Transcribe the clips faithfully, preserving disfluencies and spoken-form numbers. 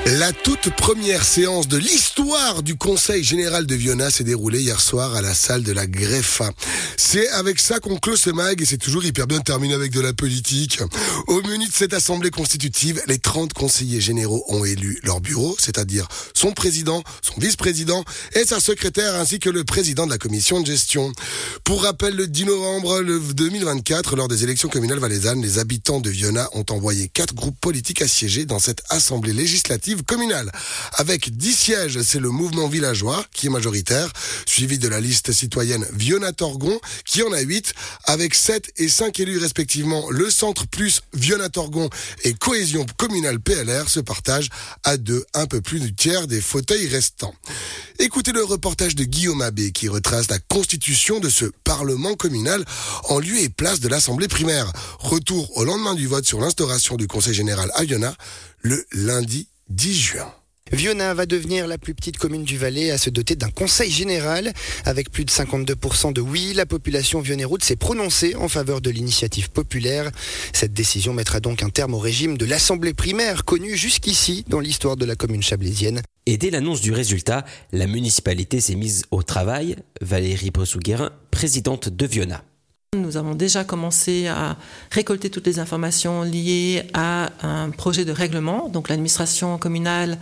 La toute première séance de l'histoire du Conseil général de Viona s'est déroulée hier soir à la salle de la Greffa. C'est avec ça qu'on clôt ce mag et c'est toujours hyper bien de terminer avec de la politique. Au menu de cette assemblée constitutive, les trente conseillers généraux ont élu leur bureau, c'est-à-dire son président, son vice-président et sa secrétaire ainsi que le président de la commission de gestion. Pour rappel, le dix novembre deux mille vingt-quatre, lors des élections communales valaisannes, les habitants de Viona ont envoyé quatre groupes politiques à siéger dans cette assemblée législative communale. Avec dix sièges, c'est le mouvement villageois qui est majoritaire, suivi de la liste citoyenne Viona-Torgon qui en a huit, avec sept et cinq élus respectivement. Le Centre Plus, Viona-Torgon et Cohésion communale P L R se partagent à deux, un peu plus du tiers des fauteuils restants. Écoutez le reportage de Guillaume Abbé qui retrace la constitution de ce Parlement communal en lieu et place de l'Assemblée primaire. Retour au lendemain du vote sur l'instauration du Conseil général à Viona, le lundi dix juin. Viona va devenir la plus petite commune du Valais à se doter d'un conseil général. Avec plus de cinquante-deux pour cent de oui, la population vionnairoute s'est prononcée en faveur de l'initiative populaire. Cette décision mettra donc un terme au régime de l'assemblée primaire, connue jusqu'ici dans l'histoire de la commune chablaisienne. Et dès l'annonce du résultat, la municipalité s'est mise au travail. Valérie Bressou-Guérin, présidente de Viona. Nous avons déjà commencé à récolter toutes les informations liées à un projet de règlement. Donc l'administration communale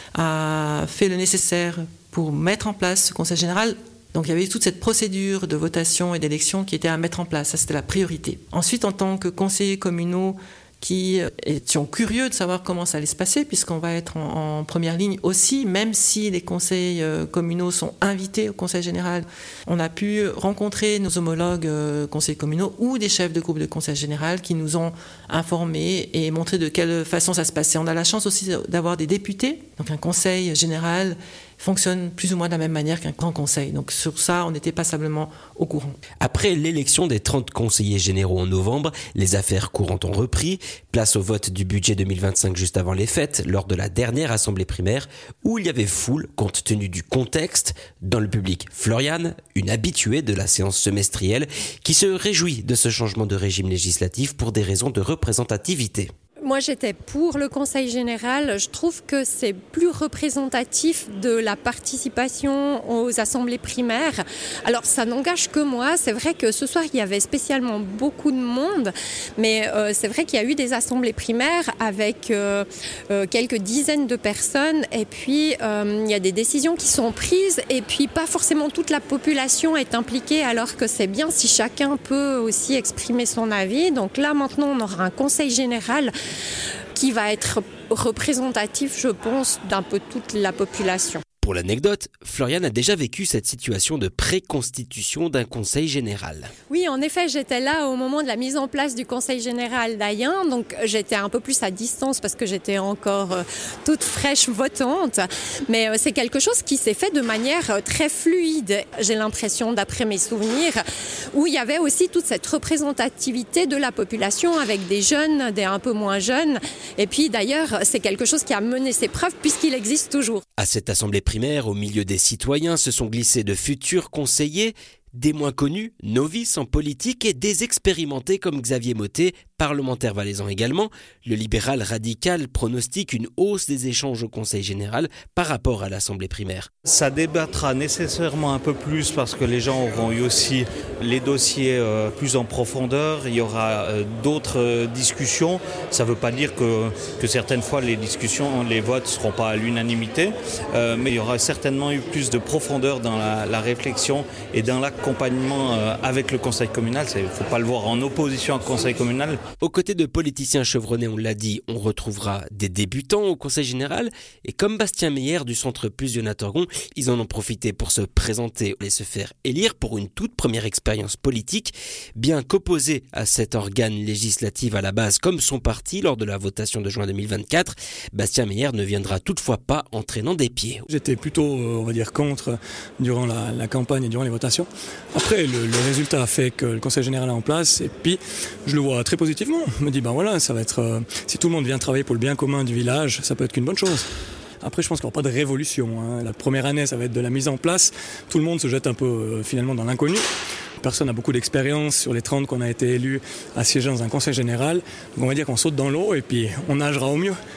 a fait le nécessaire pour mettre en place ce conseil général. Donc il y avait toute cette procédure de votation et d'élection qui était à mettre en place. Ça, c'était la priorité. Ensuite, en tant que conseillers communaux qui étions curieux de savoir comment ça allait se passer, puisqu'on va être en, en première ligne aussi, même si les conseils euh, communaux sont invités au conseil général. On a pu rencontrer nos homologues euh, conseils communaux ou des chefs de groupe de conseil général qui nous ont informés et montré de quelle façon ça se passait. On a la chance aussi d'avoir des députés, donc un conseil général fonctionne plus ou moins de la même manière qu'un grand conseil. Donc sur ça, on était passablement au courant. Après l'élection des trente conseillers généraux en novembre, les affaires courantes ont repris. Place au vote du budget deux mille vingt-cinq juste avant les fêtes, lors de la dernière assemblée primaire, où il y avait foule compte tenu du contexte. Dans le public, Floriane, une habituée de la séance semestrielle, qui se réjouit de ce changement de régime législatif pour des raisons de représentativité. Moi, j'étais pour le Conseil général. Je trouve que c'est plus représentatif de la participation aux assemblées primaires. Alors, ça n'engage que moi. C'est vrai que ce soir, il y avait spécialement beaucoup de monde, mais euh, c'est vrai qu'il y a eu des assemblées primaires avec euh, euh, quelques dizaines de personnes, et puis euh, il y a des décisions qui sont prises, et puis pas forcément toute la population est impliquée, alors que c'est bien si chacun peut aussi exprimer son avis. Donc là, maintenant, on aura un Conseil général qui va être représentatif, je pense, d'un peu toute la population. Pour l'anecdote, Floriane a déjà vécu cette situation de pré-constitution d'un conseil général. Oui, en effet, j'étais là au moment de la mise en place du conseil général d'Ayen, donc j'étais un peu plus à distance parce que j'étais encore euh, toute fraîche votante, mais euh, c'est quelque chose qui s'est fait de manière euh, très fluide. J'ai l'impression, d'après mes souvenirs, où il y avait aussi toute cette représentativité de la population avec des jeunes, des un peu moins jeunes, et puis d'ailleurs, c'est quelque chose qui a mené ses preuves puisqu'il existe toujours. À cette assemblée primaire, au milieu des citoyens, se sont glissés de futurs conseillers, des moins connus, novices en politique et des expérimentés comme Xavier Mottet, parlementaire valaisan également. Le libéral radical pronostique une hausse des échanges au Conseil général par rapport à l'Assemblée primaire. Ça débattra nécessairement un peu plus parce que les gens auront eu aussi les dossiers euh, plus en profondeur. Il y aura euh, d'autres euh, discussions. Ça ne veut pas dire que, que certaines fois les discussions, les votes ne seront pas à l'unanimité, euh, mais il y aura certainement eu plus de profondeur dans la, la réflexion et dans l'accompagnement euh, avec le Conseil communal. Il ne faut pas le voir en opposition au Conseil communal. Aux côtés de politiciens chevronnés, on l'a dit, on retrouvera des débutants au Conseil général. Et comme Bastien Meyer du Centre Plus Viona-Torgon, ils en ont profité pour se présenter et se faire élire pour une toute première expérience politique. Bien qu'opposé à cet organe législatif à la base comme son parti lors de la votation de juin deux mille vingt-quatre, Bastien Meyer ne viendra toutefois pas en traînant des pieds. J'étais plutôt, on va dire, contre durant la, la campagne et durant les votations. Après, le, le résultat a fait que le Conseil général est en place et puis je le vois très positivement. Je me dis, ben voilà, ça va être, euh, si tout le monde vient travailler pour le bien commun du village, ça peut être qu'une bonne chose. Après, je pense qu'il n'y aura pas de révolution, hein. La première année, ça va être de la mise en place. Tout le monde se jette un peu euh, finalement dans l'inconnu. Personne n'a beaucoup d'expérience sur les trente qu'on a été élus à siéger dans un conseil général. Donc on va dire qu'on saute dans l'eau et puis on nagera au mieux.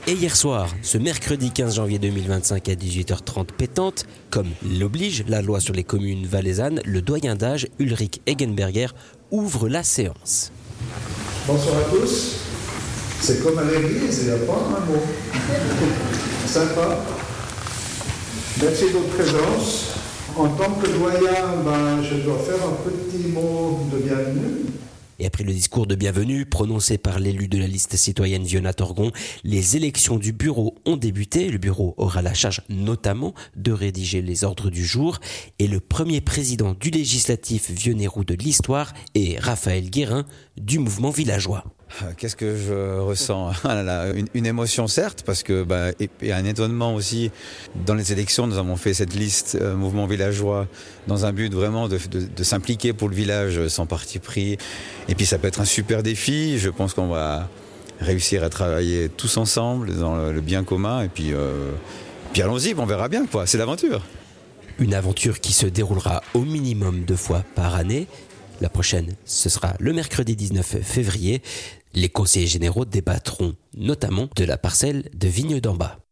Et hier soir, ce mercredi quinze janvier deux mille vingt-cinq à dix-huit heures trente pétante, comme l'oblige la loi sur les communes valaisannes, le doyen d'âge Ulrich Eggenberger ouvre la séance. Bonsoir à tous. C'est comme à l'église, il n'y a pas un mot. Sympa. Merci de votre présence. En tant que doyen, ben, je dois faire un petit mot de bienvenue. Et après le discours de bienvenue prononcé par l'élu de la liste citoyenne Vionnat-Torgon, les élections du bureau ont débuté. Le bureau aura la charge notamment de rédiger les ordres du jour. Et le premier président du législatif Vieux-Néroux de l'histoire est Raphaël Guérin du mouvement villageois. Qu'est-ce que je ressens ? une, une émotion certes, parce que bah, et, et un étonnement aussi. Dans les élections, nous avons fait cette liste euh, mouvement villageois dans un but vraiment de, de, de s'impliquer pour le village sans parti pris. Et puis ça peut être un super défi. Je pense qu'on va réussir à travailler tous ensemble dans le, le bien commun. Et puis, euh, puis allons-y, on verra bien quoi. C'est l'aventure. Une aventure qui se déroulera au minimum deux fois par année. La prochaine, ce sera le mercredi dix-neuf février. Les conseillers généraux débattront notamment de la parcelle de Vigne d'en Bas.